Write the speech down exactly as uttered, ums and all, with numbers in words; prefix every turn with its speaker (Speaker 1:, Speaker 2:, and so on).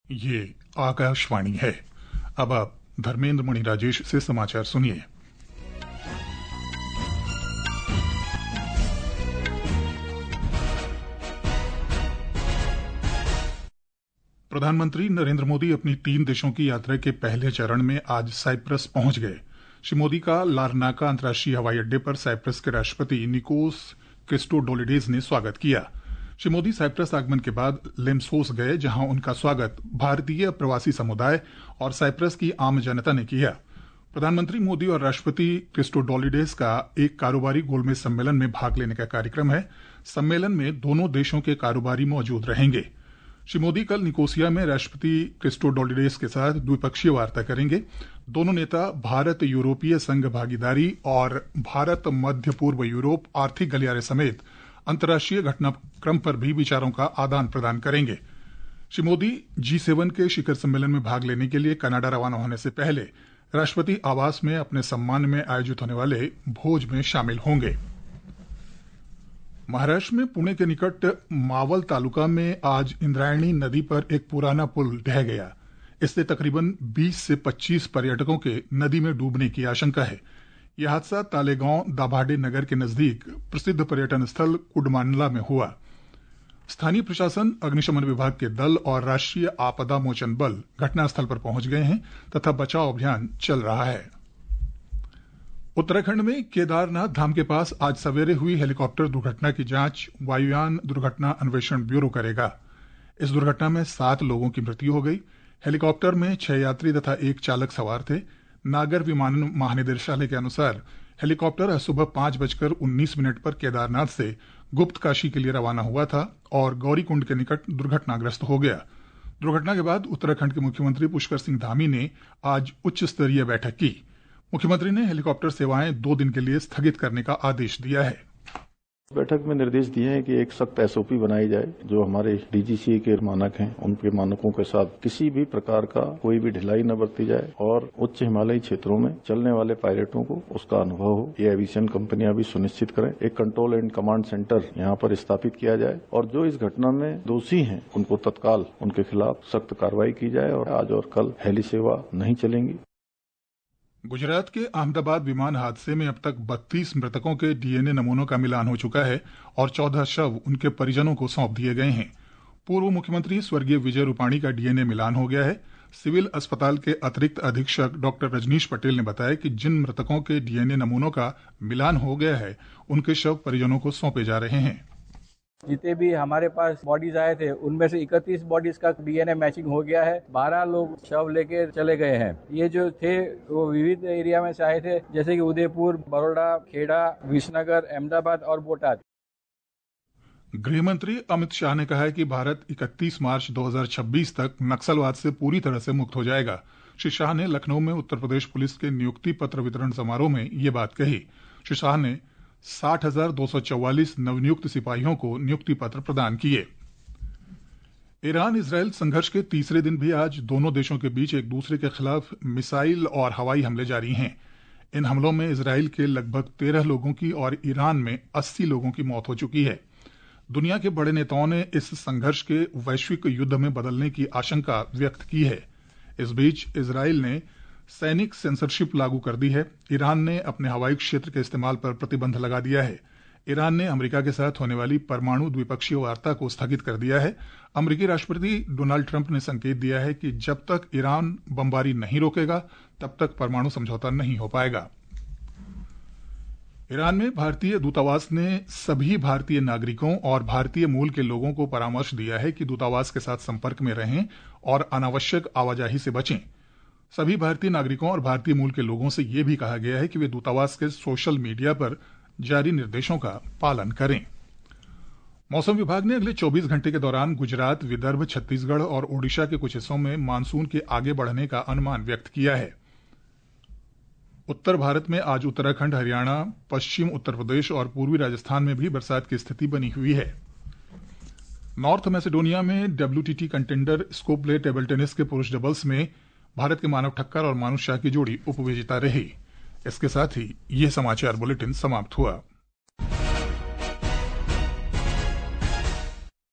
Speaker 1: ये आकाशवाणी है। अब आप धर्मेंद्र मणि राजेश से समाचार सुनिए। प्रधानमंत्री नरेंद्र मोदी अपनी तीन देशों की यात्रा के पहले चरण में आज साइप्रस पहुंच गए। श्री मोदी का लारनाका अंतर्राष्ट्रीय हवाई अड्डे पर साइप्रस के राष्ट्रपति निकोस क्रिस्टोडोलिडेज ने स्वागत किया। श्री मोदी साइप्रस आगमन के बाद लेम्सोस गए, जहां उनका स्वागत भारतीय प्रवासी समुदाय और साइप्रस की आम जनता ने किया। प्रधानमंत्री मोदी और राष्ट्रपति क्रिस्टोडोलिडेज का एक कारोबारी गोलमेज सम्मेलन में भाग लेने का कार्यक्रम है। सम्मेलन में दोनों देशों के कारोबारी मौजूद रहेंगे। श्री मोदी कल निकोसिया में राष्ट्रपति क्रिस्टोडोलिडेज के साथ द्विपक्षीय वार्ता करेंगे। दोनों नेता भारत यूरोपीय संघ भागीदारी और भारत मध्य पूर्व यूरोप आर्थिक गलियारे समेत अंतर्राष्ट्रीय घटनाक्रम पर भी विचारों का आदान प्रदान करेंगे। श्री मोदी जी सेवन के शिखर सम्मेलन में भाग लेने के लिए कनाडा रवाना होने से पहले राष्ट्रपति आवास में अपने सम्मान में आयोजित होने वाले भोज में शामिल होंगे। महाराष्ट्र में पुणे के निकट मावल तालुका में आज इंद्रायणी नदी पर एक पुराना पुल ढह गया। इससे तकरीबन बीस से पच्चीस पर्यटकों के नदी में डूबने की आशंका है। यह हादसा तालेगांव दाभाडे नगर के नजदीक प्रसिद्ध पर्यटन स्थल कुडमांडला में हुआ। स्थानीय प्रशासन, अग्निशमन विभाग के दल और राष्ट्रीय आपदा मोचन बल घटनास्थल पर पहुंच गए हैं तथा बचाव अभियान चल रहा है। उत्तराखंड में केदारनाथ धाम के पास आज सवेरे हुई हेलीकॉप्टर दुर्घटना की जांच वायुयान दुर्घटना अन्वेषण ब्यूरो करेगा। इस दुर्घटना में सात लोगों की मृत्यु हो गई। हेलीकॉप्टर में छह यात्री तथा एक चालक सवार थे। नागर विमानन महानिदेशालय के अनुसार हेलीकॉप्टर सुबह पांच बजकर उन्नीस मिनट पर केदारनाथ से गुप्त काशी के लिए रवाना हुआ था और गौरीकुंड के निकट दुर्घटनाग्रस्त हो गया। दुर्घटना के बाद उत्तराखंड के मुख्यमंत्री पुष्कर सिंह धामी ने आज उच्च स्तरीय बैठक की। मुख्यमंत्री ने हेलीकॉप्टर सेवाएं दो दिन के लिए स्थगित करने का आदेश दिया है।
Speaker 2: बैठक में निर्देश दिए हैं कि एक सख्त एसओपी बनाई जाए, जो हमारे डीजीसीए के मानक हैं, उनके मानकों के साथ किसी भी प्रकार का कोई भी ढिलाई न बरती जाए और उच्च हिमालयी क्षेत्रों में चलने वाले पायलटों को उसका अनुभव हो, ये एविएशन कंपनियां भी सुनिश्चित करें। एक कंट्रोल एंड कमांड सेंटर यहाँ पर स्थापित किया जाए और जो इस घटना में दोषी हैं उनको तत्काल उनके खिलाफ सख्त कार्रवाई की जाए और आज और कल हेली सेवा नहीं चलेंगी।
Speaker 1: गुजरात के अहमदाबाद विमान हादसे में अब तक बत्तीस मृतकों के डीएनए नमूनों का मिलान हो चुका है और चौदह शव उनके परिजनों को सौंप दिए गए हैं। पूर्व मुख्यमंत्री स्वर्गीय विजय रूपाणी का डीएनए मिलान हो गया है। सिविल अस्पताल के अतिरिक्त अधीक्षक डॉक्टर रजनीश पटेल ने बताया कि जिन मृतकों के डीएनए नमूनों का मिलान हो गया है, उनके शव परिजनों को सौंपे जा रहे हैं।
Speaker 3: जितने भी हमारे पास बॉडीज आए थे उनमें से इकतीस बॉडीज का डीएनए मैचिंग हो गया है। बारह लोग शव लेके चले गए हैं। ये जो थे वो विविध एरिया में से आए थे, जैसे कि उदयपुर, बड़ौदा, खेड़ा, विसनगर, अहमदाबाद और बोटाद।
Speaker 1: गृह मंत्री अमित शाह ने कहा है कि भारत इकतीस मार्च दो हज़ार छब्बीस तक नक्सलवाद से पूरी तरह से मुक्त हो जाएगा। श्री शाह ने लखनऊ में उत्तर प्रदेश पुलिस के नियुक्ति पत्र वितरण समारोह में ये बात कही। श्री शाह ने साठ हजार दो सौ चौवालीस नवनियुक्त सिपाहियों को नियुक्ति पत्र प्रदान किए। ईरान इजरायल संघर्ष के तीसरे दिन भी आज दोनों देशों के बीच एक दूसरे के खिलाफ मिसाइल और हवाई हमले जारी हैं। इन हमलों में इजरायल के लगभग तेरह लोगों की और ईरान में अस्सी लोगों की मौत हो चुकी है। दुनिया के बड़े नेताओं ने इस संघर्ष के वैश्विक युद्ध में बदलने की आशंका व्यक्त की है। इस बीच इजरायल ने सैनिक सेंसरशिप लागू कर दी है। ईरान ने अपने हवाई क्षेत्र के इस्तेमाल पर प्रतिबंध लगा दिया है। ईरान ने अमेरिका के साथ होने वाली परमाणु द्विपक्षीय वार्ता को स्थगित कर दिया है। अमेरिकी राष्ट्रपति डोनाल्ड ट्रंप ने संकेत दिया है कि जब तक ईरान बमबारी नहीं रोकेगा तब तक परमाणु समझौता नहीं हो पाएगा। ईरान में भारतीय दूतावास ने सभी भारतीय नागरिकों और भारतीय मूल के लोगों को परामर्श दिया है कि दूतावास के साथ संपर्क में रहें और अनावश्यक आवाजाही से बचें। सभी भारतीय नागरिकों और भारतीय मूल के लोगों से यह भी कहा गया है कि वे दूतावास के सोशल मीडिया पर जारी निर्देशों का पालन करें। मौसम विभाग ने अगले चौबीस घंटे के दौरान गुजरात, विदर्भ, छत्तीसगढ़ और ओडिशा के कुछ हिस्सों में मानसून के आगे बढ़ने का अनुमान व्यक्त किया है। उत्तर भारत में आज उत्तराखंड, हरियाणा, पश्चिम उत्तर प्रदेश और पूर्वी राजस्थान में भी बरसात की स्थिति बनी हुई है। नॉर्थ मैसेडोनिया में WTT contender Skopje table tennis के पुरुष डबल्स में भारत के मानव ठक्कर और मानुष शाह की जोड़ी उपविजेता रही। इसके साथ ही यह समाचार बुलेटिन समाप्त हुआ।